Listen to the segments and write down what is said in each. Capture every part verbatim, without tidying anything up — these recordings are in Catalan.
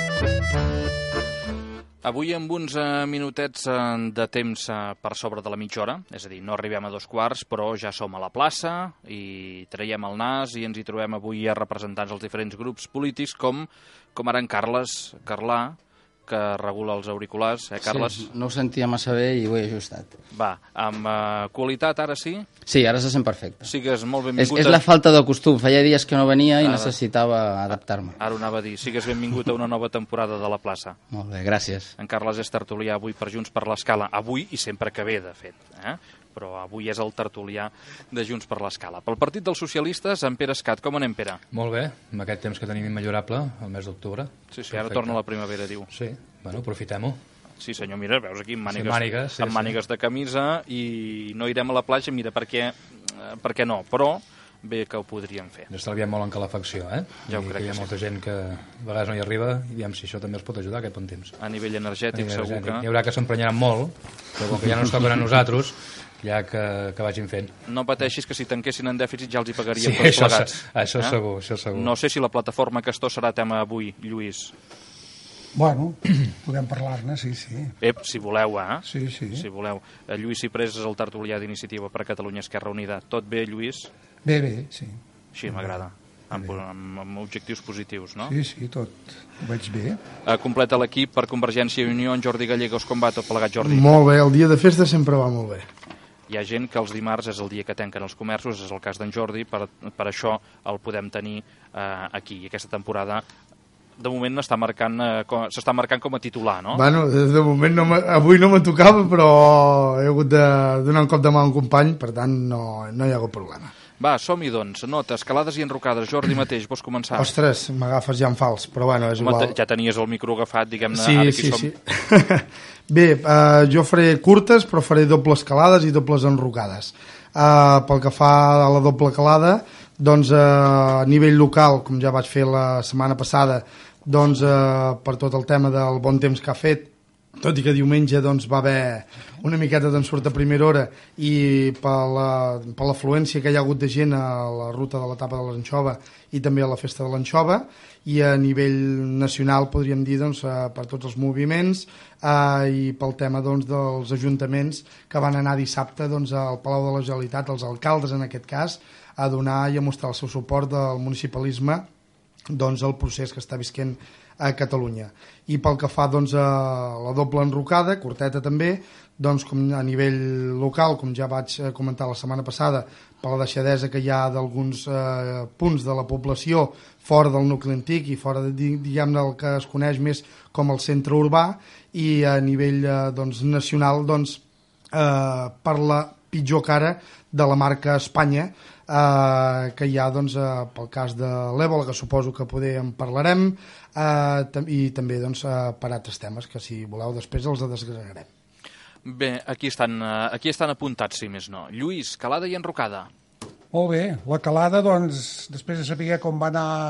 Avui amb uns eh, minutets eh, de temps eh, per sobre de la mitja hora, és a dir, no arribem a dos quarts, però ja som a la plaça i traiem el nas i ens hi trobem avui a representants dels diferents grups polítics, com, com ara en Carles Carlà, que regula els auriculars, eh, Carles? Sí, no ho sentia massa bé i ho he ajustat. Va, amb uh, qualitat ara sí? Sí, ara se sent perfecte. Sigues molt benvingut. És, és la falta de costum, feia dies que no venia i ara, necessitava adaptar-me. Ara ho anava a dir, sigues benvingut a una nova temporada de la plaça. Molt bé, gràcies. En Carles és tertulià avui per Junts per l'Escala, avui i sempre que ve, de fet, eh? Però avui és el tertulià de Junts per l'Escala. Pel Partit dels Socialistes, en Pere Escat. Com anem, Pere? Molt bé, amb aquest temps que tenim immillorable, el mes d'octubre. Sí, sí, ara torna la primavera, diu. Sí, bueno, aprofitem-ho. Sí, senyor, mira, veus aquí amb mànigues, sí, mànigues, sí, amb mànigues sí. de camisa i no irem a la platja, mira, per què, per què no, però bé que ho podríem fer. Ens estalviem molt en calefacció, eh? Ja ho crec que hi ha sí. molta gent que a vegades no hi arriba i veiem si això també els pot ajudar aquest bon temps. A nivell energètic, a nivell segur energètic. que... Hi haurà que s'emprenyaran molt, però com que ja no ens toquen a nosaltres, ja que, que vagin fent. No pateixis que si tanquessin en dèficit ja els hi pagaríem sí, tots això, plegats. Això eh? segur, això segur. No sé si la plataforma Castor serà tema avui, Lluís. Bueno, podem parlar-ne, sí, sí. Ep, si voleu, eh? Sí, sí. Si voleu. Lluís Ciprés és el tertulià d'Iniciativa per Catalunya Esquerra Unida. Tot bé, Lluís? Bé, bé, sí. Així m'agrada. Amb, amb, amb objectius positius, no? Sí, sí, tot ho veig bé. Uh, completa l'equip per Convergència i Unió, en Jordi Gallegos. Com va tot plegat, Jordi? Molt bé, el dia de festa sempre va molt bé. Hi ha gent que els dimarts és el dia que tanquen els comerços, és el cas d'en Jordi, per, per això el podem tenir uh, aquí. I aquesta temporada de moment s'està marcant, uh, marcant com a titular, no? Bueno, de moment no avui no me tocava, però he hagut de donar un cop de mà a un company, per tant no, no hi ha hagut problema. Va, som-hi, doncs. Nota, escalades i enrocades. Jordi mateix, vols començar? Ostres, m'agafes ja en fals, però bueno, és Home, igual. Ja tenies el micro agafat, diguem-ne, sí, ara aquí sí, som... Sí. Bé, uh, jo faré curtes, però faré dobles calades i dobles enrocades. Uh, pel que fa a la doble calada, doncs uh, a nivell local, com ja vaig fer la setmana passada, doncs uh, per tot el tema del bon temps que ha fet, tot i que diumenge doncs, va haver una miqueta d'ensurt a primera hora i per l'afluència que hi ha hagut de gent a la ruta de l'etapa de l'Anxova i també a la festa de l'Anxova, i a nivell nacional podríem dir doncs, per tots els moviments eh, i pel tema doncs, dels ajuntaments que van anar dissabte doncs, al Palau de la Generalitat, els alcaldes en aquest cas, a donar i a mostrar el seu suport del municipalisme doncs, al procés que està visquent a Catalunya. I pel que fa doncs, a la doble enrocada, curteta també, doncs, com a nivell local, com ja vaig comentar la setmana passada, per la deixadesa que hi ha d'alguns eh, punts de la població fora del nucli antic i fora de, diguem-ne, el que es coneix més com el centre urbà, i a nivell eh, doncs, nacional doncs, eh, per la pitjor cara de la marca Espanya, eh, que hi ha doncs, eh, pel cas de l'Ébola, que suposo que poder en parlarem, eh, i també doncs, eh, per altres temes que si voleu després els desgranarem. Bé, aquí estan, aquí estan apuntats, si més no. Lluís, calada i enrocada. Molt bé, la calada, doncs, després de saber com va anar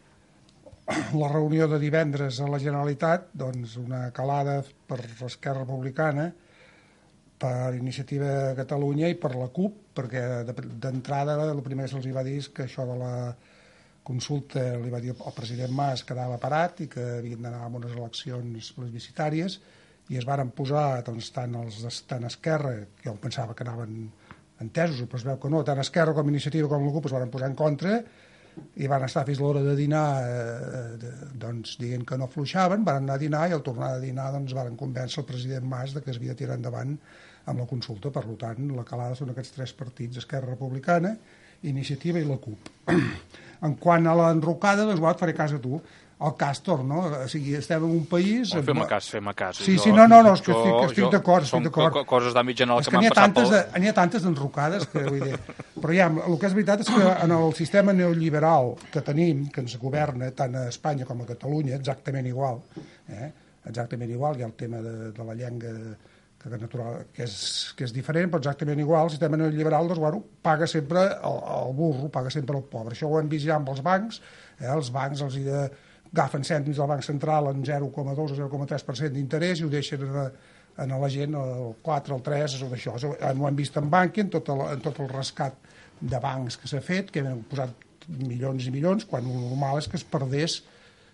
la reunió de divendres a la Generalitat, doncs una calada per l'Esquerra Republicana, per Iniciativa Catalunya i per la CUP, perquè d'entrada el primer que se'ls va dir és que això de la consulta li va dir el president Mas quedava parat i que havien d'anar a unes eleccions plebiscitàries, i es varen posar doncs, tant, els, tant Esquerra, que jo pensava que anaven entesos, però es veu que no, tant Esquerra com Iniciativa com la CUP es varen posar en contra i van estar fins a l'hora de dinar eh, doncs, dient que no afluixaven, van anar a dinar i al tornar a dinar doncs, van convèncer el president Mas de que es havia de tirar endavant amb la consulta. Per tant, la calada són aquests tres partits, Esquerra Republicana, Iniciativa i la CUP. En quant a l'enrocada, doncs, bueno, et faré cas a tu. El Castor, no? O sigui, estem en un país... Oh, fem-me cas, fem-me cas. Sí, sí, no, no, no, és que estic, estic d'acord, estic d'acord. Són coses d'àmbit general que, que m'han passat pel... De, n'hi ha tantes d'enrocades que, vull dir... Però ja, el que és veritat és que en el sistema neoliberal que tenim, que ens governa tant a Espanya com a Catalunya, exactament igual, eh? exactament igual, hi ha el tema de, de la llengua que, natural, que, és, que és diferent, però exactament igual, el sistema neoliberal, doncs, bueno, paga sempre el, el burro, paga sempre el pobre. Això ho hem vist ja amb els bancs, eh? Els bancs els hi de... agafen cèntims del Banc Central en zero coma dos o zero coma tres per cent d'interès i ho deixen a, a la gent el quatre, el tres, o d'això. Ho hem vist en Bankia, en tot el, en tot el rescat de bancs que s'ha fet, que hem posat milions i milions, quan el normal és que es perdés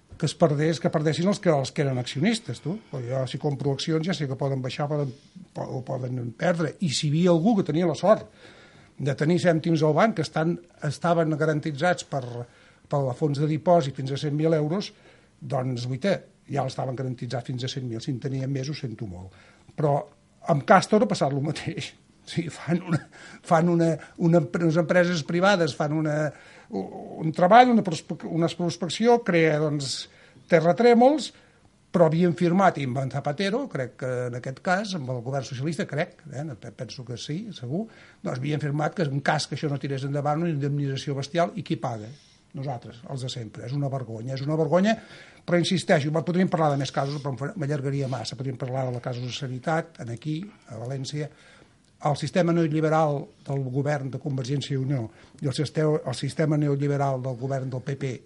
que es perdés, que perdessin els que, els que eren accionistes, tu. Però jo, si compro accions, ja sé que poden baixar poden, o poden perdre. I si hi havia algú que tenia la sort de tenir cèntims al banc que estan, estaven garantitzats per, per la fons de dipòsit fins a cent mil euros, doncs, guaita, ja estaven garantitzats fins a cent mil. Si en tenien més, ho sento molt. Però amb Castor ha passat el mateix. O sigui, fan, una, fan una, una, unes empreses privades, fan una, un treball, una, una prospecció, crea doncs, terratrèmols, però havien firmat amb en Zapatero, crec que en aquest cas, amb el govern socialista, crec, eh, penso que sí, segur, doncs havien firmat que en cas que això no tirés endavant una indemnització bestial, i qui paga? Nosaltres, els de sempre. És una vergonya, és una vergonya, però insisteixo, podríem parlar de més casos, però m'allargaria massa, podríem parlar de la casos de sanitat, aquí, a València. El sistema neoliberal del govern de Convergència i Unió i el sistema, el sistema neoliberal del govern del P P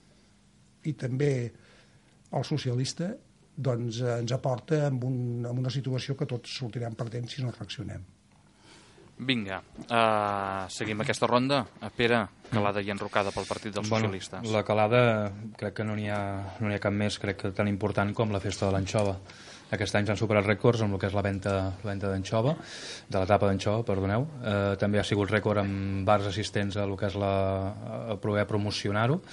i també el socialista, doncs eh, ens aporta en, un, en una situació que tots sortirem perdent si no reaccionem. Vinga, uh, seguim aquesta ronda. A Pere, calada i enrocada pel Partit dels bueno, Socialistes. La calada crec que no n'hi ha, no n'hi ha cap més, crec que tan important com la festa de l'anxova. Aquest any s'han superat rècords amb el que és la venda, la venda d'anxova, de la tapa d'anxova, perdoneu. Eh, també ha sigut rècord amb bars assistents a el que és la, a poder promocionar-ho.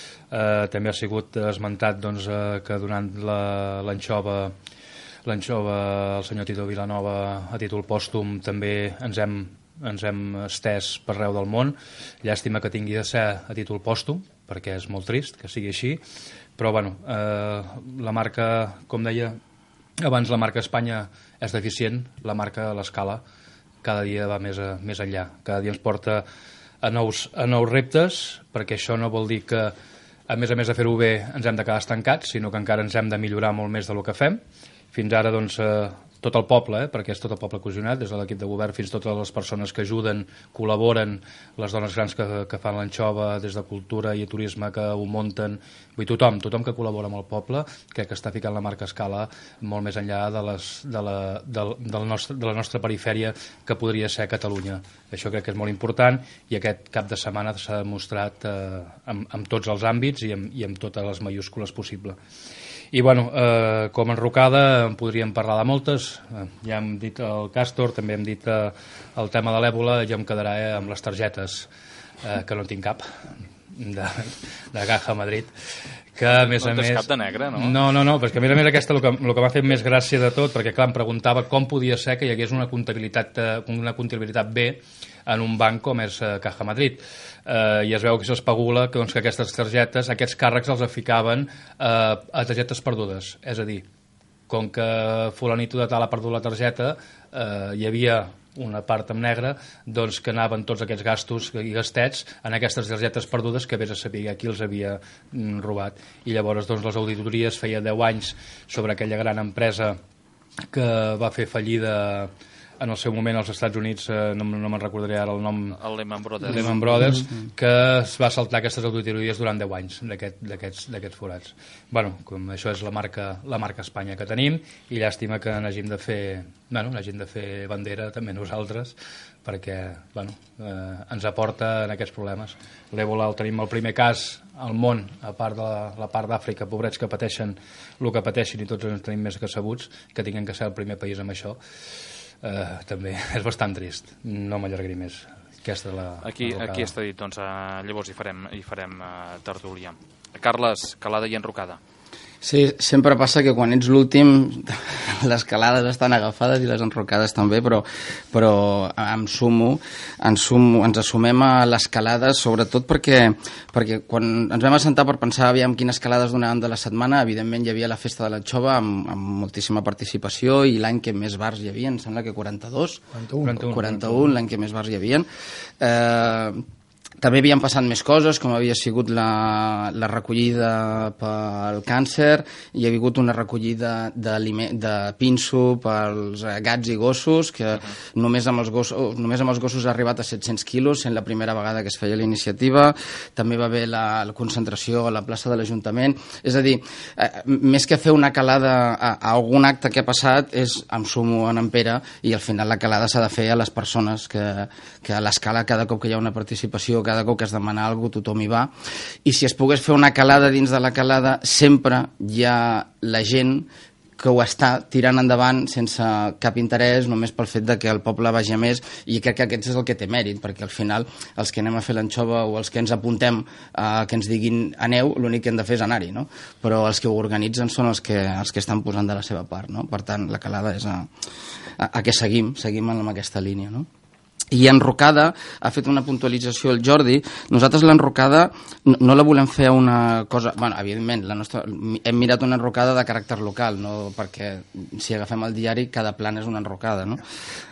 Eh, també ha sigut esmentat doncs, eh, que durant l'anxova l'anxova, el senyor Tito Vilanova, a títol pòstum, també ens hem, ens hem estès per arreu del món. Llàstima que tingui de ser a títol pòstum, perquè és molt trist que sigui així, però bueno, eh, la marca, com deia abans, la marca Espanya és deficient, la marca a l'escala cada dia va més, a, més enllà, cada dia ens porta a nous, a nous reptes, perquè això no vol dir que, a més a més de fer-ho bé, ens hem de quedar estancats, sinó que encara ens hem de millorar molt més del que fem. Fins ara, doncs, eh, tot el poble, eh, perquè és tot el poble cohesionat, des de l'equip de govern fins a totes les persones que ajuden, col·laboren, les dones grans que, que fan l'anxova, des de cultura i turisme que ho munten, vull dir, tothom, tothom que col·labora amb el poble, crec que està ficant la marca Escala molt més enllà de, les, de, la, de, del nostre, de la nostra perifèria que podria ser Catalunya. Això crec que és molt important i aquest cap de setmana s'ha demostrat eh, amb, amb tots els àmbits i amb, i amb totes les majúscules possibles. I bueno, eh, com enrocada en podríem parlar de moltes, eh, ja hem dit el Castor, també hem dit eh, el tema de l'èbola, ja em quedarà eh, amb les targetes, eh, que no en tinc cap, de, de Caja Madrid, que a més no a més... cap de negre, no? No, no, no, perquè a més a més aquesta el que, el que m'ha fet més gràcia de tot, perquè clar, em preguntava com podia ser que hi hagués una comptabilitat, una comptabilitat B en un banc com és Caja Madrid. Eh, I es veu que s'especula que, doncs, que aquestes targetes, aquests càrrecs els ficaven eh, a targetes perdudes. És a dir, com que fulanito de tal ha perdut la targeta, eh, hi havia una part en negre, doncs que anaven tots aquests gastos i gastets en aquestes targetes perdudes que vés a saber qui els havia mm, robat. I llavors doncs, les auditories feia deu anys sobre aquella gran empresa que va fer fallida en el seu moment als Estats Units, eh, no, no me'n recordaré ara el nom, el Lehman Brothers, Lehman Brothers mm-hmm. que es va saltar aquestes auditories durant deu anys d'aquests aquest, forats. Bueno, com això és la marca, la marca Espanya que tenim, i llàstima que n'hagim de fer, bueno, n'hagim de fer bandera també nosaltres, perquè bueno, eh, ens aporta en aquests problemes. L'èbola el tenim el primer cas al món, a part de la, la part d'Àfrica, pobrets que pateixen el que pateixen, i tots ens tenim més que sabuts, que tinguem que ser el primer país amb això. Uh, també és bastant trist, no m'allargaré més. Aquesta és la, aquí, la aquí està dit, doncs uh, llavors hi farem, hi farem uh, tertúlia. Carles, calada i enrocada. Sí, sempre passa que quan ets l'últim les calades estan agafades i les enrocades també, però, però em sumo, em sumo, ens assumem a les calades, sobretot perquè, perquè quan ens vam assentar per pensar aviam quines calades donàvem de la setmana, evidentment hi havia la festa de l'anxova amb, amb moltíssima participació, i l'any que més bars hi havia, em sembla que quaranta-dos, quaranta-un, quaranta-un, l'any que més bars hi havia. Eh, També havien passat més coses, com havia sigut la, la recollida pel càncer, hi ha hagut una recollida de, de pinso pels gats i gossos, que uh-huh. només, amb els gossos, només amb els gossos ha arribat a set-cents quilos, sent la primera vegada que es feia la iniciativa. També va haver la, la concentració a la plaça de l'Ajuntament. És a dir, eh, més que fer una calada a, a algun acte que ha passat, és em sumo en en Pere, i al final la calada s'ha de fer a les persones que, que a l'escala, cada cop que hi ha una participació cada cop que es demana alguna cosa tothom hi va, i si es pogués fer una calada dins de la calada, sempre hi ha la gent que ho està tirant endavant sense cap interès, només pel fet de que el poble vagi a més, i crec que aquest és el que té mèrit, perquè al final els que anem a fer l'anxova o els que ens apuntem a que ens diguin aneu, l'únic que hem de fer és anar-hi, no? Però els que ho organitzen són els que, els que estan posant de la seva part, no? Per tant, la calada és a, a, a què seguim, seguim amb aquesta línia, no? I enrocada, ha fet una puntualització el Jordi, nosaltres l'enrocada no, no la volem fer una cosa, bueno, evidentment la nostra, hem mirat una enrocada de caràcter local, no? Perquè si agafem el diari cada plan és una enrocada, no?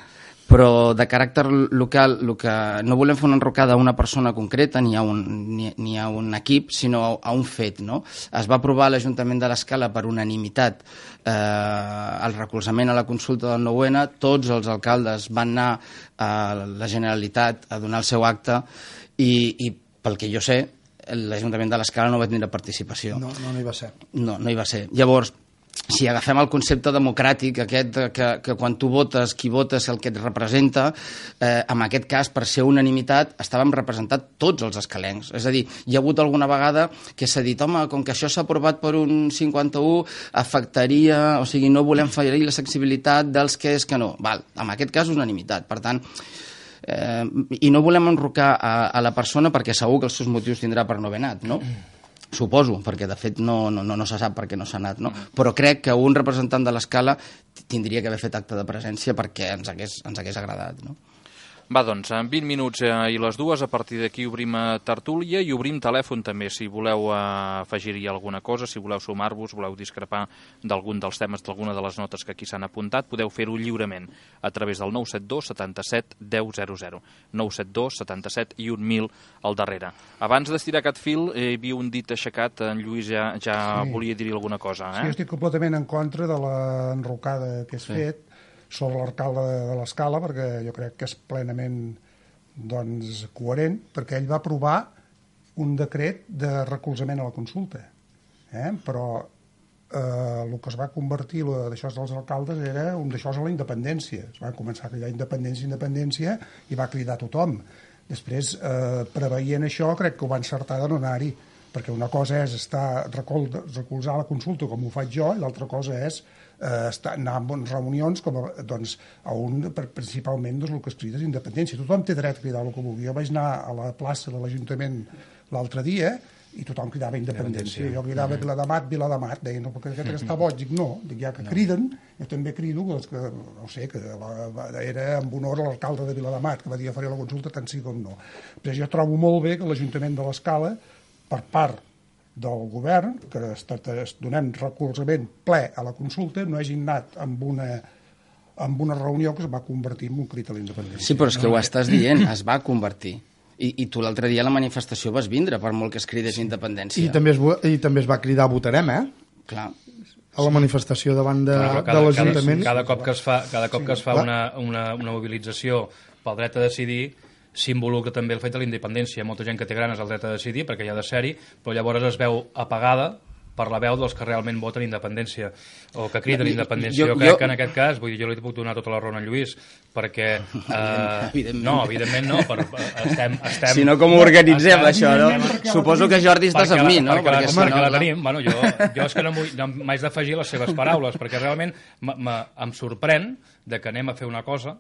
Però de caràcter local, el que no volem fer una enrocada a una persona concreta ni a un, ni, ni a un equip, sinó a, a un fet, no? Es va aprovar a l'Ajuntament de l'Escala per unanimitat eh, el recolzament a la consulta del nou ene, tots els alcaldes van anar a la Generalitat a donar el seu acte i, i pel que jo sé, l'Ajuntament de l'Escala no va tenir participació. No, no, no hi va ser. No, no hi va ser. Llavors, si agafem el concepte democràtic, aquest que, que quan tu votes, qui votes el que et representa, eh, en aquest cas, per ser unanimitat, estàvem representats tots els escalencs. És a dir, hi ha hagut alguna vegada que s'ha dit, home, com que això s'ha aprovat per un cinquanta-u, afectaria, o sigui, no volem ferir la sensibilitat dels que és que no. Val, en aquest cas, unanimitat. Per tant, eh, i no volem enrocar a, a la persona perquè segur que els seus motius tindrà per no haver anat, no? Suposo, perquè de fet no, no, no se sap per què no s'ha anat, no? Però crec que un representant de l'Escala tindria que haver fet acte de presència perquè ens hagués, ens hagués agradat, no? Va, doncs, en vint minuts eh, i les dues, a partir d'aquí obrim eh, tertúlia i obrim telèfon també, si voleu eh, afegir-hi alguna cosa, si voleu sumar-vos, voleu discrepar d'algun dels temes, d'alguna de les notes que aquí s'han apuntat, podeu fer-ho lliurement a través del nou set dos setanta-set deu zero zero, nou set dos setanta-set i un mil al darrere. Abans d'estirar aquest fil, eh, hi havia un dit aixecat, en Lluís ja, ja sí. volia dir alguna cosa. Eh? Sí, estic completament en contra de l'enrocada que has sí. fet sobre l'alcalde de l'Escala, perquè jo crec que és plenament doncs, coherent, perquè ell va aprovar un decret de recolzament a la consulta. Eh? Però eh, el que es va convertir d'això dels alcaldes era un d'això a la independència. Es va començar a cridar independència, independència, i va cridar tothom. Després, eh, preveient això, crec que ho va encertar de no anar-hi, perquè una cosa és estar recol, recolzar la consulta com ho faig jo, i l'altra cosa és eh, estar, anar en reunions com a, doncs, a un, principalment doncs, el que es crida és independència. Tothom té dret a cridar el que vulgui. Jo vaig anar a la plaça de l'Ajuntament l'altre dia i tothom cridava independència. Jo cridava Viladamat, Viladamat, deien, no, perquè aquest està boig. Dic, no, dic, ja que criden, jo també crido, doncs, que, no sé, que la, era en honor a l'alcalde de Viladamat, que va dir a faré la consulta tant sí com no. Però jo trobo molt bé que l'Ajuntament de l'Escala, per part del govern, que donem recolzament ple a la consulta, no hagi anat amb una, amb una reunió que es va convertir en un crit a la independència. Sí, però és que ho estàs dient, es va convertir. I, i tu l'altre dia a la manifestació vas vindre, per molt que es cridés independència. I també es, I també es va cridar votarem, eh? Clar. A la manifestació davant de, no, cada, de l'Ajuntament. Cada, cada cop que es fa, cada cop sí, que es fa una, una, una mobilització pel dret a decidir, s'involucra també el fet de la independència. Molta gent que té ganes el dret a decidir perquè hi ha de ser-hi, però llavors es veu apagada per la veu dels que realment voten independència o que criden independència. Jo, jo crec jo... que en aquest cas, vull dir, jo li puc donar tota la raó a en Lluís, perquè... Eh, evidentment. No, evidentment no. Per, estem, estem, si no, com ho organitzem, no, això, no? Suposo que Jordi estàs amb mi, no? Perquè, perquè, perquè, perquè la tenim. Bueno, jo, jo és que no, vull, no m'haig d'afegir les seves paraules, perquè realment em sorprèn de que anem a fer una cosa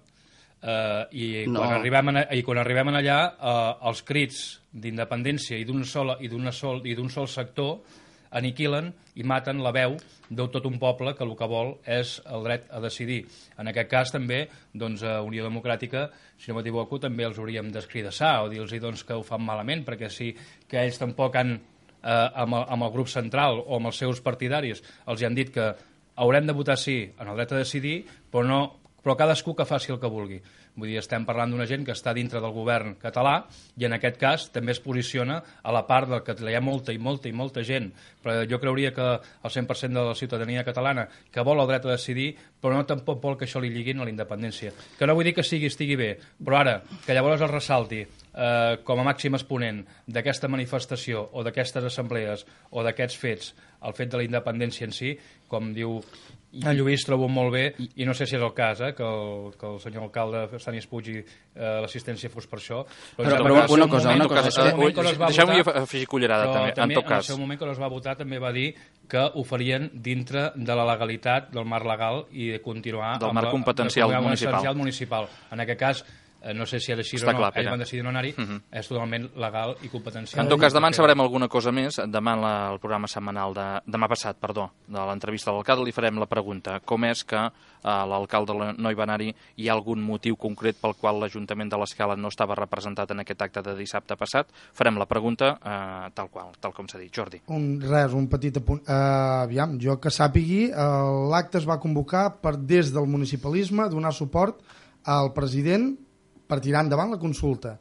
Uh, i, no. quan arribem en, i quan arribem en allà uh, els crits d'independència i d'un sol, i d'un sol, i d'un sol sector aniquilen i maten la veu de tot un poble que el que vol és el dret a decidir. En aquest cas també doncs, a Unió Democràtica, si no m'equivoco, també els hauríem d'escridassar o dir-los doncs, que ho fan malament, perquè sí que ells tampoc han, eh, amb, el, amb el grup central o amb els seus partidaris, els han dit que haurem de votar sí en el dret a decidir, però no però cadascú que faci el que vulgui. Vull dir, estem parlant d'una gent que està dintre del govern català i en aquest cas també es posiciona a la part del que hi ha molta i molta i molta gent, però jo creuria que el cent per cent de la ciutadania catalana que vol el dret a decidir, però no tampoc vol que això li lliguin a la independència. Que no vull dir que sigui estigui bé, però ara, que llavors es ressalti eh, com a màxim exponent d'aquesta manifestació o d'aquestes assemblees o d'aquests fets, el fet de la independència en si, com diu en Lluís, trobo molt bé, i no sé si és el cas, eh, que, el, que el senyor alcalde Stanis Puig i eh, l'assistència fos per això. Però, però, però una cosa, moment, una cosa... Deixeu-me afegir cullerada, també, també, en tot cas. En el seu moment que no es va votar també va dir que ho farien dintre de la legalitat, del marc legal i de continuar... Del marc competencial municipal. municipal. En aquest cas, no sé si és així o no, ells van decidir no anar-hi, uh -huh. és totalment legal i competencial. En tot cas, demà en sabrem alguna cosa més. Demà en el programa setmanal, de, demà passat, perdó, de l'entrevista a l'alcalde, li farem la pregunta. Com és que eh, l'alcalde no hi va anar-hi? Hi ha algun motiu concret pel qual l'Ajuntament de l'Escala no estava representat en aquest acte de dissabte passat? Farem la pregunta eh, tal qual, tal com s'ha dit. Jordi. Un, res, un petit apunt. Uh, aviam, jo que sàpigui, uh, l'acte es va convocar per des del municipalisme donar suport al president per tirar endavant la consulta.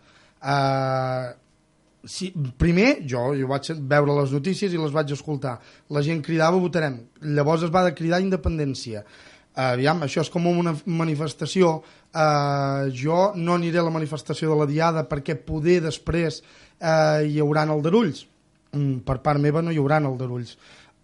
Uh, si, primer, jo, jo vaig veure les notícies i les vaig escoltar. La gent cridava votarem. Llavors es va de cridar independència. Uh, aviam, això és com una manifestació. Uh, jo no aniré a la manifestació de la Diada perquè poder després uh, hi haurà aldarulls. Mm, per part meva no hi haurà aldarulls.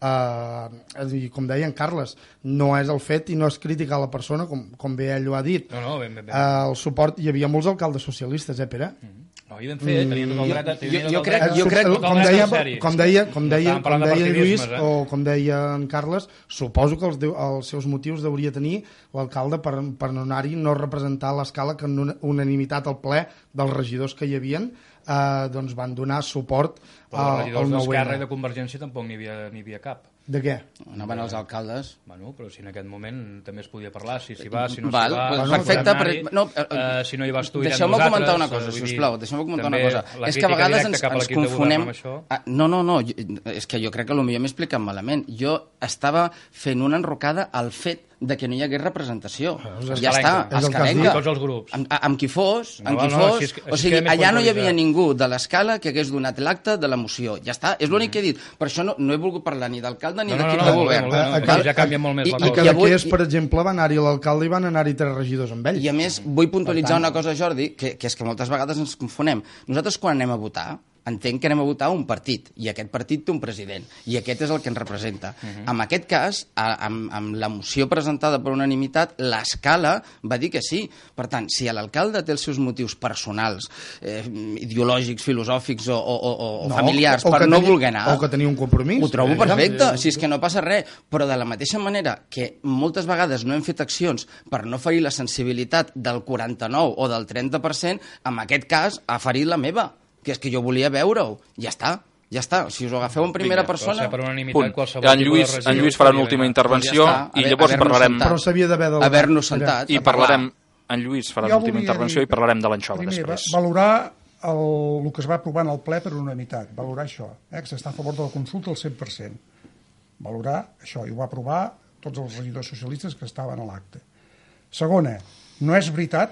Uh, com deia en Carles, no és el fet i no és criticar la persona, com, com bé ell ho ha dit. No, no, ben, ben, ben. Uh, el suport, hi havia molts alcaldes socialistes, eh, Pere? Mm-hmm. No, hi vam fer, mm. tenien tot el dret. Jo, jo, jo crec, jo crec com deia, com deia, com deia, com deia de Lluís eh? o com deia en Carles, suposo que els, els seus motius deuria tenir l'alcalde per, per no anar-hi, no representar l'Escala, que en unanimitat al ple dels regidors que hi havien eh, doncs van donar suport al, al nou N. d'Esquerra i de Convergència tampoc n'hi havia, n'hi havia cap. De què? Anaven els alcaldes. Bueno, però si en aquest moment també es podia parlar, si s'hi va, si no Val, s'hi va... Pues perfecte, per, no, uh, si no hi vas tu, deixeu-me comentar una cosa, sisplau, deixeu-me comentar una cosa. És que a vegades ens, ens confonem... Ah, no, no, no, és que jo crec que potser m'he explicat malament. Jo estava fent una enrocada al fet de que no hi hagués representació. Ja està, escalenca. Tots els grups. Amb, amb qui fos, amb no, qui no, fos. així és, o sigui, allà no hi havia ningú de l'Escala que hagués donat l'acte de la moció. Ja està, és l'únic que he dit. Per això no, no he volgut parlar ni d'alcalde ni no, d'equip no, no, de govern. No, no, no, ja canvia molt més I, la cosa. I cosa. que d'aquí és, per exemple, va anar-hi l'alcalde i van anar-hi tres regidors amb ell. I a més, vull puntualitzar una cosa, Jordi, que, que és que moltes vegades ens confonem. Nosaltres quan anem a votar, entenc que anem a votar un partit, i aquest partit té un president, i aquest és el que ens representa. Uh -huh. En aquest cas, a, amb, amb la moció presentada per unanimitat, l'Escala va dir que sí. Per tant, si l'alcalde té els seus motius personals, eh, ideològics, filosòfics o, o, o, o no, familiars o, o per no tenia, voler anar... O que tenia un compromís. Ho trobo perfecte, si és que no passa res. Però de la mateixa manera que moltes vegades no hem fet accions per no ferir la sensibilitat del quaranta-nou o del trenta per cent, en aquest cas ha ferit la meva, que és que jo volia veure-ho. Ja està, ja està. Si us ho agafeu en primera Vinga, persona... Per unanimitat, en Lluís, en Lluís farà una última intervenció ja i llavors parlarem... Però s'havia d'haver... Haver-nos sentat. I parlarem... En Lluís farà l'última intervenció dir, i parlarem de l'anxova després. Primer, valorar el, el que es va aprovar en el ple per unanimitat. Valorar això, eh, que s'està a favor de la consulta al cent per cent. Valorar això, i ho va aprovar tots els regidors socialistes que estaven a l'acte. Segona, no és veritat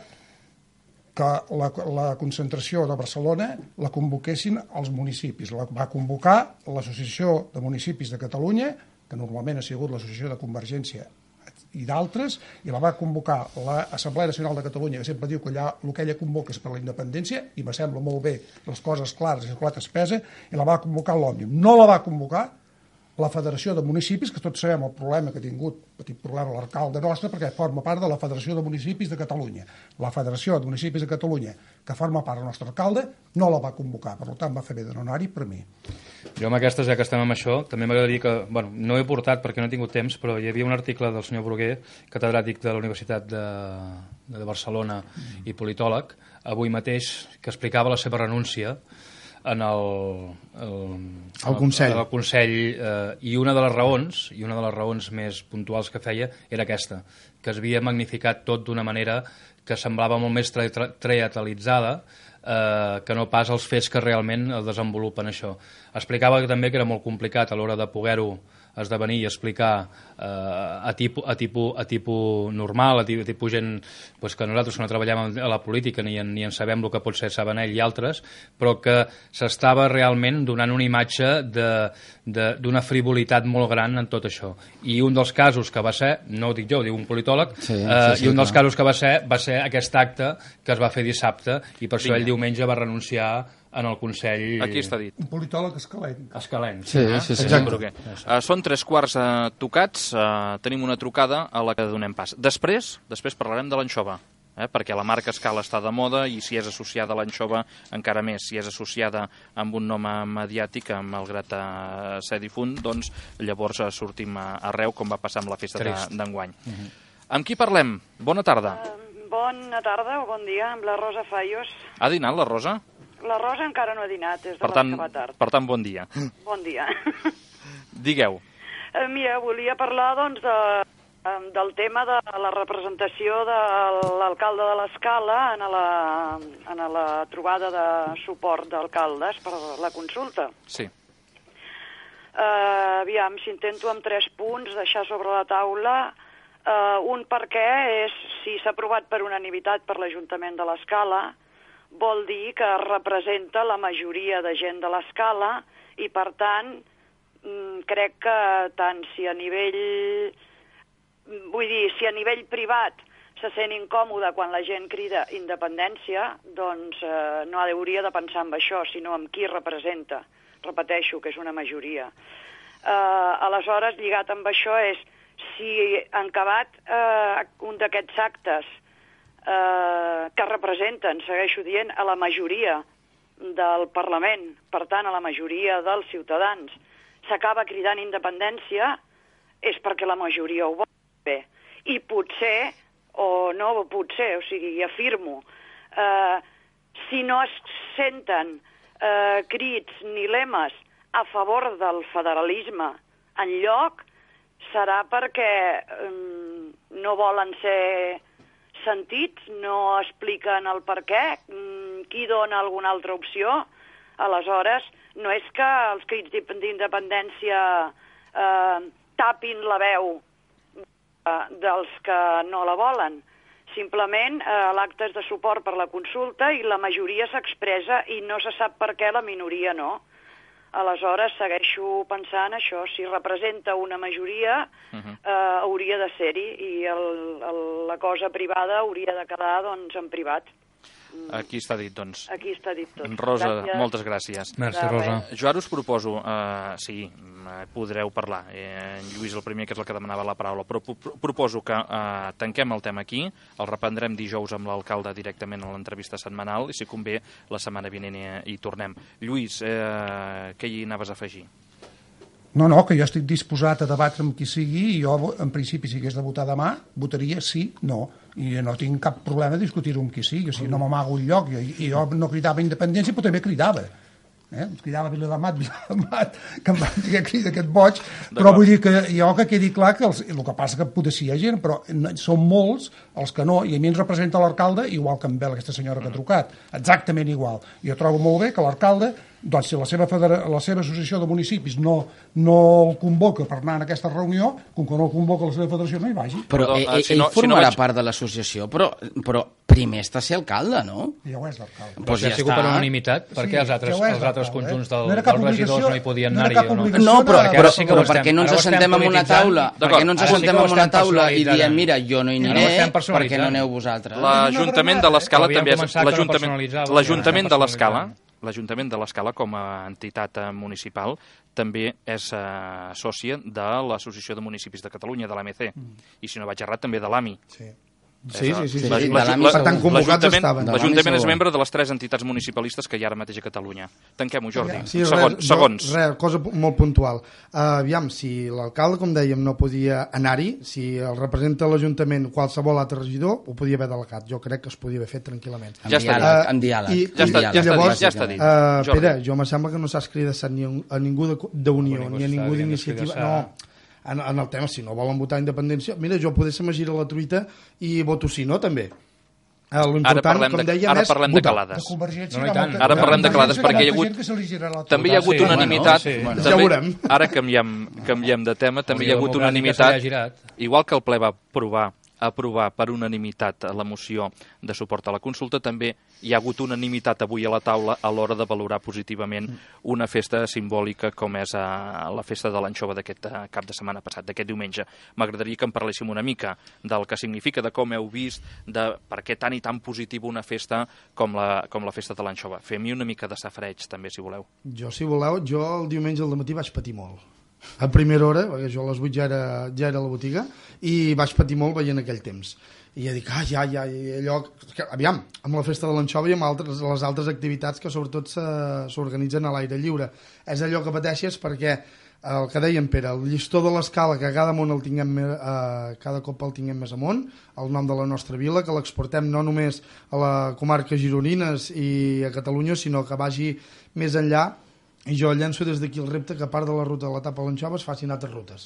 que la, la concentració de Barcelona la convoquessin els municipis. La va convocar l'Associació de Municipis de Catalunya, que normalment ha sigut l'Associació de Convergència i d'altres, i la va convocar l'Assemblea Nacional de Catalunya, que sempre diu que allà el que ella convoca és per la independència, i me sembla molt bé les coses clares i la xocolata espesa, i la va convocar l'Òmnium. No la va convocar la Federació de Municipis, que tots sabem el problema que ha tingut, petit problema l'alcalde nostre, perquè forma part de la Federació de Municipis de Catalunya. La Federació de Municipis de Catalunya, que forma part del nostre alcalde, no la va convocar, per tant va fer bé de no anar-hi per mi. Jo amb aquestes, ja que estem amb això, també m'agradaria que, bueno, no he portat perquè no he tingut temps, però hi havia un article del senyor Bruguer, catedràtic de la Universitat de, de Barcelona i politòleg, avui mateix, que explicava la seva renúncia en el, el, el Consell, el, el Consell eh, i una de les raons i una de les raons més puntuals que feia era aquesta, que es havia magnificat tot d'una manera que semblava molt més teatralitzada eh, que no pas els fets que realment el desenvolupen això. Explicava que també que era molt complicat a l'hora de poder-ho esdevenir i explicar eh, a, tipus, a, tipus, a tipus normal, a tipus, a tipus gent pues, que nosaltres que no treballem a la política ni en, ni en sabem el que pot ser Sabanell i altres, però que s'estava realment donant una imatge d'una frivolitat molt gran en tot això. I un dels casos que va ser, no ho dic jo, ho diu un politòleg, sí, eh, sí, sí, i un dels clar. casos que va ser va ser aquest acte que es va fer dissabte i per això Vinga. ell diumenge va renunciar en el Consell... Aquí està dit. Un politòleg escalent. Escalent. Sí, eh? sí, sí. sí. Uh, són tres quarts uh, tocats, uh, tenim una trucada a la que donem pas. Després, després parlarem de l'anxova, eh? perquè la marca Escala està de moda i si és associada a l'anxova encara més, si és associada amb un nom mediàtic, malgrat uh, ser difunt, doncs llavors uh, sortim uh, arreu, com va passar amb la festa d'enguany. Uh -huh. Amb qui parlem? Bona tarda. Uh, bona tarda o bon dia, amb la Rosa Fallos. Ha dinat la Rosa? La Rosa encara no ha dinat, és de per tant, les que va tard. Per tant, bon dia. Bon dia. Digueu. Uh, mira, volia parlar doncs, de, del tema de la representació de l'alcalde de l'Escala en, la, en la trobada de suport d'alcaldes per la consulta. Sí. Uh, aviam, si intento amb tres punts deixar sobre la taula. Uh, un per què és, si s'ha aprovat per unanimitat per l'Ajuntament de l'Escala, vol dir que representa la majoria de gent de l'Escala i, per tant, crec que tant si a nivell... Vull dir, si a nivell privat se sent incòmode quan la gent crida independència, doncs eh, no hauria de pensar en això, sinó en qui representa. Repeteixo que és una majoria. Eh, aleshores, lligat amb això és, si en acabat eh, un d'aquests actes eh, que representen, segueixo dient, a la majoria del Parlament, per tant, a la majoria dels ciutadans, s'acaba cridant independència, és perquè la majoria ho vol bé. I potser, o no potser, o sigui, afirmo, eh, si no es senten eh, crits ni lemes a favor del federalisme enlloc, serà perquè eh, no volen ser sentits, no expliquen el per què, qui dona alguna altra opció. Aleshores, no és que els crits d'independència eh, tapin la veu eh, dels que no la volen. Simplement eh, l'acte és de suport per la consulta i la majoria s'expressa i no se sap per què la minoria no. Aleshores, segueixo pensant això, si representa una majoria, uh-huh. eh, hauria de ser-hi i el, el, la cosa privada hauria de quedar doncs, en privat. Aquí està dit, doncs. Aquí està dit tot. Rosa, gràcies. Moltes gràcies. Merci, Rosa. Jo ara us proposo, eh, sí, podreu parlar, eh, en Lluís el primer, que és el que demanava la paraula, però proposo que eh, tanquem el tema aquí, el reprendrem dijous amb l'alcalde directament a l'entrevista setmanal i, si convé, la setmana vinent hi, hi tornem. Lluís, eh, què hi anaves a afegir? No, no, que jo estic disposat a debatre amb qui sigui i jo, en principi, si hagués de votar demà, votaria sí, no. I no tinc cap problema a discutir-ho amb qui sigui. O sigui, no m'amago un lloc. I jo no cridava independència, però també cridava. Eh? Em cridava Viladamat, Viladamat, que em van dir que crida aquest boig. Però vull dir que jo que quedi clar que els, el que passa que potser sí hi ha gent, però són molts els que no. I a mi ens representa l'alcalde igual que em ve aquesta senyora que ha trucat. Exactament igual. I jo trobo molt bé que l'alcalde, doncs, si la seva, federa, la seva associació de municipis no, no el convoca per anar en aquesta reunió, com que no el convoca la seva federació, no hi vagi. Però ell, ell, ell formarà si no vaig... part de l'associació, però, però primer està a ser alcalde, no? Ja ho és l'alcalde. Pues ja, ja ha sigut per unanimitat, sí, perquè els altres, ja els altres conjunts del, no dels regidors no hi podien no anar-hi o no? No, però, però, sí però per què no ens assentem en una taula? Per què no ens assentem en una taula i diem, mira, jo no hi aniré, perquè no aneu vosaltres? L'Ajuntament de l'Escala també és... L'Ajuntament de l'Escala l'Ajuntament de l'Escala, com a entitat municipal, també és eh, sòcia de l'Associació de Municipis de Catalunya, de l'A M C, mm. i si no vaig errat, també de l'A M I. Sí. Sí, sí, sí, sí. L'Ajuntament és membre de les tres entitats municipalistes que hi ha ara mateix a Catalunya. Tanquem-ho, Jordi. Sí, segons. Res, segons. Res, cosa molt puntual. Uh, aviam, si l'alcalde, com dèiem, no podia anar-hi, si el representa l'Ajuntament qualsevol altre regidor, ho podia haver delegat. Jo crec que es podia haver fet tranquil·lament. Ja està dit. En diàleg. Ja està dit, ja està dit. Pere, jo me sembla que no s'has cridat a ningú d'Unió, ni a ningú d'iniciativa. No. En, en el tema, si no volen votar independència, mira, jo poder ser magir a la truita i voto sí, no, també. Eh, L'important, parlem com de- dèiem, ara és parlem de votar. calades. De Convergència, No, no, i hi ha tant. molta- Ara de parlem de calades, Convergència perquè hi ha molta hagut- gent que se li girarà la També hi ha torta. hagut Sí, unanimitat. bueno, sí. Ja també, veurem. ara canviem, canviem de tema, també hi ha hagut Democràtica unanimitat. se li ha girat. Igual que el ple va aprovar aprovar per unanimitat la moció de suport a la consulta, també hi ha hagut unanimitat avui a la taula a l'hora de valorar positivament una festa simbòlica com és a la festa de l'anxova d'aquest eh, cap de setmana passat, d'aquest diumenge. M'agradaria que em parléssim una mica del que significa, de com heu vist, de per què tan i tan positiva una festa com la, com la festa de l'anxova. Fem-hi una mica de safreig, també, si voleu. Jo, si voleu, jo el diumenge al matí vaig patir molt. A primera hora, perquè jo a les vuit ja era, ja era a la botiga, i vaig patir molt veient aquell temps. I ja dic, ah, ja, ja, i allò... Que, aviam, amb la festa de l'anxova i amb altres, les altres activitats que sobretot s'organitzen a l'aire lliure. És allò que pateixes perquè, el que deia en Pere, el llistó de l'escala, que cada món el tinguem, eh, cada cop el tinguem més amunt, el nom de la nostra vila, que l'exportem no només a la comarca gironines i a Catalunya, sinó que vagi més enllà. I jo llenço des d'aquí el repte que a part de la ruta de la tapa a l'anxova es facin altres rutes.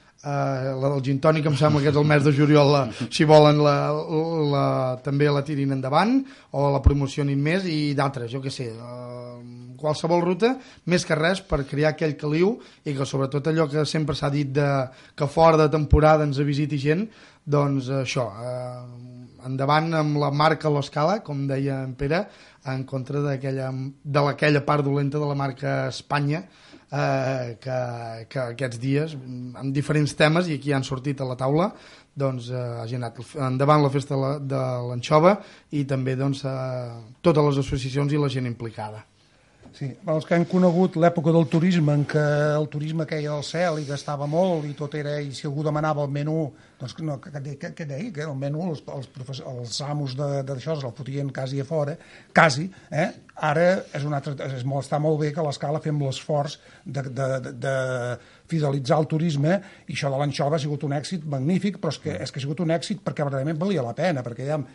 Uh, la del gin tònic em sembla que és el mes de juliol, la, si volen la, la, també la tirin endavant o la promocionin més, i d'altres, jo què sé, uh, qualsevol ruta, més que res per crear aquell caliu, i que sobretot allò que sempre s'ha dit de, que fora de temporada ens visiti gent, doncs això, uh, endavant amb la marca a l'escala, com deia en Pere, en contra d'aquella de aquella part dolenta de la marca Espanya, eh, que, que aquests dies, amb diferents temes, i aquí han sortit a la taula, doncs eh, hagi anat endavant la festa de l'anxova i també doncs, eh, totes les associacions i la gent implicada. Sí, els que han conegut l'època del turisme, en què el turisme queia del cel i gastava molt i tot era, i si algú demanava el menú, doncs no, que, que, que deia que el menú els, els, els amos d'això el fotien quasi a fora, quasi, eh? Ara és un altre, és molt, està molt bé que a l'Escala fem l'esforç de, de, de, de fidelitzar el turisme, i això de l'anxova ha sigut un èxit magnífic, però és que, és que ha sigut un èxit perquè verdaderament valia la pena, perquè ja,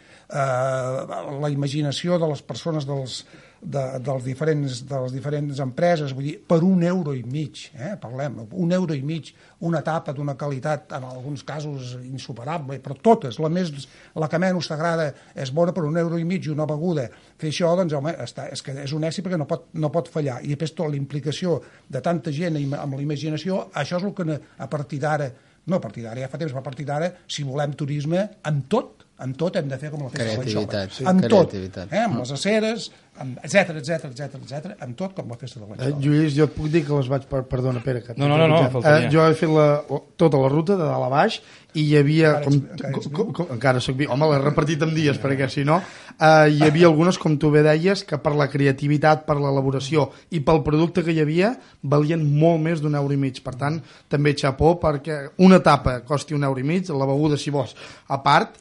eh, la imaginació de les persones dels De, dels diferents, de les diferents empreses, vull dir, per un euro i mig, eh, parlem, un euro i mig, una tapa d'una qualitat, en alguns casos insuperable, però totes, la, més, la que menys t'agrada és bona per un euro i mig i una beguda. Fer això, doncs, home, està, és que és un èxit perquè no pot, no pot fallar. I després tota la implicació de tanta gent amb la imaginació, això és el que a partir d'ara, no a partir d'ara, ja fa temps, però a partir d'ara, si volem turisme, amb tot, amb tot hem de fer com la festa de l'anxova. Sí, amb tot, creativitat. eh, amb les aceres, etcètera, etcètera, etcètera, etcètera, amb tot com la festa de l'anxova. Eh, Lluís, jo et puc dir que les vaig... Per, perdona, Pere. Que No, no, no, no, faltaria. eh, jo he fet la, tota la ruta de dalt a baix i hi havia... Encara Com, ets- encara ets com, com, encara soc viu. Home, l'he repartit en dies, perquè si no... Eh, hi havia algunes, com tu bé deies, que per la creativitat, per l'elaboració i pel producte que hi havia, valien molt més d'un euro i mig. Per tant, també xapó, perquè una tapa costi un euro i mig, la beguda, si vols, a part...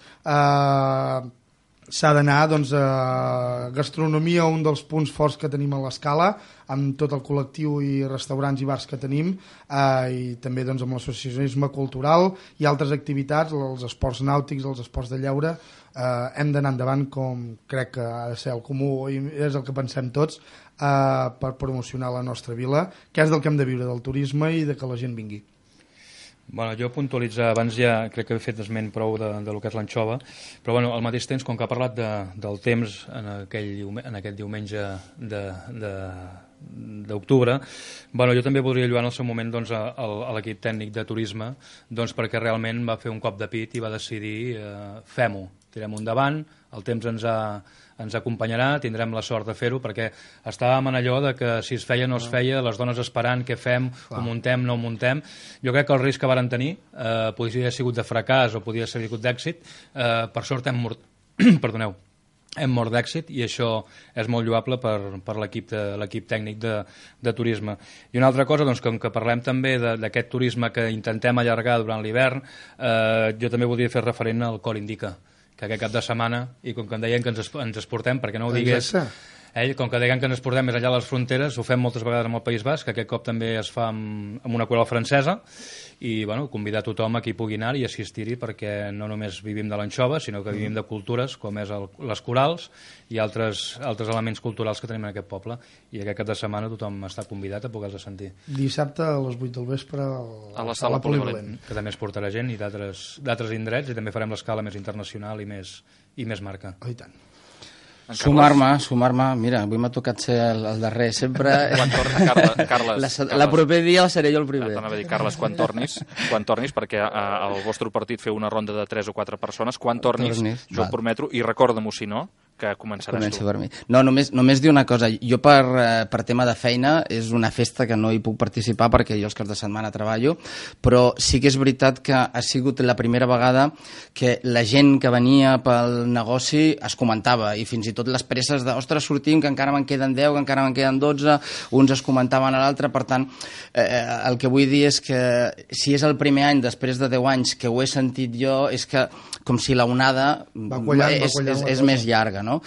Eh, s'ha d'anar, doncs, a gastronomia, un dels punts forts que tenim a l'Escala, amb tot el col·lectiu i restaurants i bars que tenim, eh, i també doncs, amb l'associacionisme cultural i altres activitats, els esports nàutics, els esports de lleure. Eh, hem d'anar endavant, com crec que ha de ser el comú i és el que pensem tots, eh, per promocionar la nostra vila, que és del que hem de viure, del turisme i de que la gent vingui. Bueno, jo puntualitzar, abans ja crec que he fet esment prou de, de lo que és l'anxova, però bueno, al mateix temps, com que ha parlat de, del temps en, aquell, en aquest diumenge de, de, d'octubre, bueno, jo també voldria lluar en el seu moment doncs, a, a l'equip tècnic de turisme, doncs, perquè realment va fer un cop de pit i va decidir eh, fem-ho, tirem-ho endavant, el temps ens ha, ens acompanyarà, tindrem la sort de fer-ho, perquè estàvem en allò de que si es feia no es feia, les dones esperant què fem, ho muntem, no ho muntem. Jo crec que el risc que varen tenir eh, podria haver sigut de fracàs o podria haver sigut d'èxit, eh, per sort hem mort, perdoneu, hem mort d'èxit, i això és molt lloable per, per l'equip de, l'equip tècnic de, de turisme. I una altra cosa, doncs, com que parlem també d'aquest turisme que intentem allargar durant l'hivern, eh, jo també voldria fer referent al Cor Indica, que aquest cap de setmana, i com que em deien que ens, ens esportem, perquè no ho digués, Ell, com que deien que ens portem més enllà de les fronteres, ho fem moltes vegades amb el País Basc, que aquest cop també es fa amb, amb una coral francesa, i bueno, convidar tothom a qui pugui anar i assistir-hi, perquè no només vivim de l'anxova, sinó que vivim de cultures, com és el, les corals i altres, altres elements culturals que tenim en aquest poble. I aquest cap de setmana tothom està convidat a poder-los sentir. Dissabte a les vuit del vespre a la sala Polivalent. Que també es portarà gent i d'altres indrets, i també farem l'escala més internacional i més, i més marca. Oh, i tant. Sumar-me, sumar-me, mira, avui m'ha tocat ser el, el darrer, sempre... Quan torna, Carles, Carles, la, Carles, la proper dia seré jo el primer. T'anava a dir, Carles, quan tornis, quan tornis, perquè al vostre partit feu una ronda de tres o quatre persones, quan tornis, tornis jo ho prometo, i recorda-m'ho si no, que començaràs Comença tu. Per mi. No, només, només dir una cosa. Jo per, per tema de feina és una festa que no hi puc participar perquè jo els caps de setmana treballo, però sí que és veritat que ha sigut la primera vegada que la gent que venia pel negoci es comentava, i fins i tot les presses de, ostres, sortim, que encara me'n queden deu, que encara me'n queden dotze, uns es comentaven a l'altre. Per tant, eh, el que vull dir és que si és el primer any després de deu anys que ho he sentit jo, és que com si la onada va quallant, és, va és, és més llarga, no?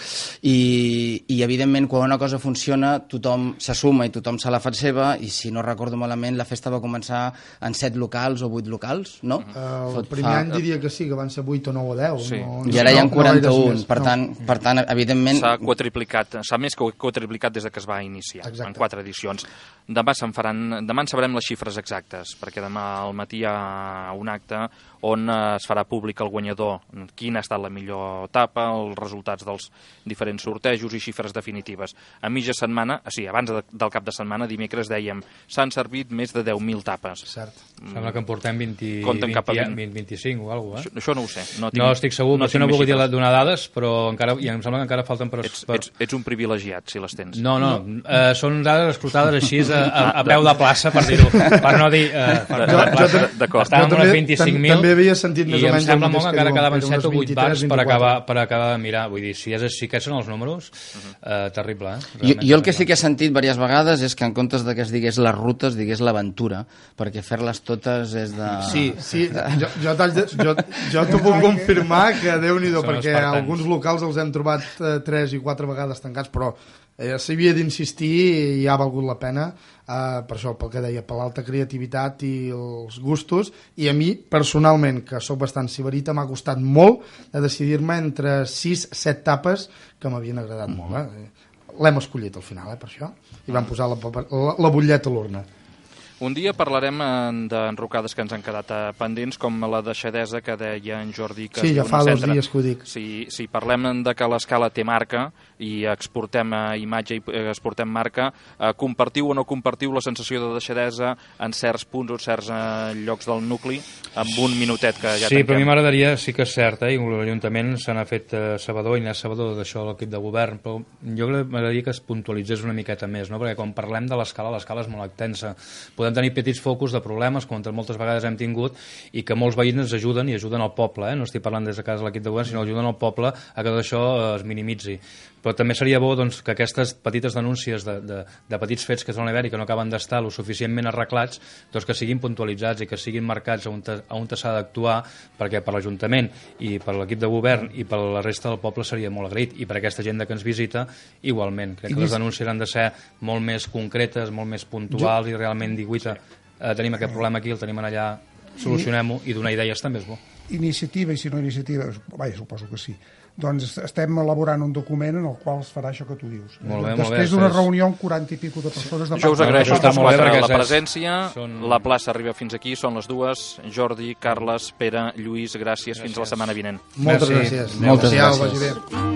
I, i evidentment quan una cosa funciona tothom s'assuma i tothom se la fa seva, i si no recordo malament la festa va començar en set locals o vuit locals, no? Uh, el primer fa... any diria que sí, que van ser vuit o nou o deu, sí. no, I ara hi ha quaranta-un, no, per, no. tant, per tant evidentment s'ha quadriplicat, s'ha més que quadriplicat des de que es va iniciar. Exacte. En quatre edicions. Demà se'n faran, demà en sabrem les xifres exactes, perquè demà al matí hi ha un acte on es farà públic el guanyador, quina ha estat la millor etapa, els resultats dels diferents sortejos i xifres definitives. A mitja setmana, o sigui, abans de, del cap de setmana, dimecres dèiem, s'han servit més de deu mil tapes. Cert. Mm. Sembla que en portem vint, vint, vint, vint-i-cinc o alguna cosa, eh? Això, això no ho sé. No, tinc, no estic segur, no, no, no vull dir donar dades, però encara, i em sembla que encara falten per... Ets, ets, ets un privilegiat, si les tens. No, no, no. Eh, són dades escrutades així a, a, a peu de plaça, per dir-ho, per no dir... Eh, per jo, jo, d'acord. Estàvem amb unes vint-i-cinc mil, també havia sentit més o menys i em sembla molt que encara quedaven set o vuit bars per acabar, per acabar de mirar. Vull dir, si, és, si aquests són els números, eh, terrible, eh? Jo, jo el que sí que he sentit diverses vegades és que en comptes de que es digués les rutes, digués l'aventura, perquè fer-les totes és de... Sí, sí, jo, jo, de, jo, jo t'ho puc confirmar que Déu-n'hi-do, perquè alguns locals els hem trobat eh, tres i quatre vegades tancats, però eh, s'havia d'insistir i ha valgut la pena, eh, per això, pel que deia, per l'alta creativitat i els gustos, i a mi, personalment, que sóc bastant sibarita, m'ha costat molt de decidir-me entre sis set tapes que m'havien agradat mm-hmm. molt. Eh? L'hem escollit al final, eh, per això, i vam posar la, la, la butlleta a l'urna. Un dia parlarem d'enrocades que ens han quedat pendents, com la deixadesa que deia en Jordi. Que sí, ja fa dos dies que ho dic. Si, si parlem de que l'escala té marca i exportem imatge i exportem marca, eh, compartiu o no compartiu la sensació de deixadesa en certs punts o certs eh, llocs del nucli, amb un minutet que ja sí, tanquem. Sí, però a mi m'agradaria, sí que és cert, eh, i l'Ajuntament se n'ha fet eh, sabador i n'és sabador d'això l'equip de govern, però jo m'agradaria que es puntualitzés una miqueta més, no? Perquè quan parlem de l'escala, l'escala és molt extensa. Podem tenir petits focus de problemes, com moltes vegades hem tingut, i que molts veïns ens ajuden i ajuden al poble, eh? No estic parlant des de casa de l'equip de govern, sinó ajuden al poble a que tot això es minimitzi. Però també seria bo doncs, que aquestes petites denúncies de, de, de petits fets que són a l'hivern i que no acaben d'estar lo suficientment arreglats, doncs que siguin puntualitzats i que siguin marcats on, on s'ha d'actuar, perquè per l'Ajuntament i per l'equip de govern i per la resta del poble seria molt agraït, i per aquesta gent que ens visita igualment. Crec que les denúncies han de ser molt més concretes, molt més puntuals, jo... i realment dir, guita, eh, tenim aquest problema aquí, el tenim allà, solucionem-ho, i donar idees també és bo. Iniciativa, i si no iniciativa, vaja, suposo que sí. Doncs estem elaborant un document en el qual es farà això que tu dius. Molt bé, Després d'una reunió amb quaranta i pico de persones... De jo us agraeixo als quatre la presència, són... la plaça arriba fins aquí, són les dues. Jordi, Carles, Pere, Lluís, gràcies, gràcies. Fins la setmana vinent. Moltes gràcies. Moltes gràcies.